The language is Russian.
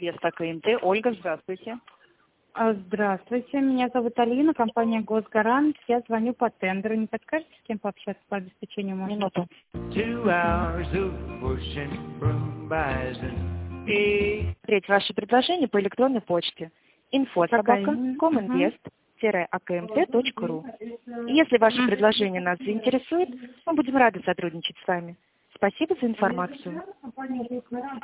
Инвест АКМТ. Ольга, здравствуйте. Здравствуйте, меня зовут Алина, компания «Госгарант». Я звоню по тендеру. Не подскажете, с кем пообщаться по обеспечению маршрута? Смотреть ваши предложения по электронной почте info@cominvest-akmt.ru. Если ваше предложение нас заинтересует, мы будем рады сотрудничать с вами. Спасибо за информацию.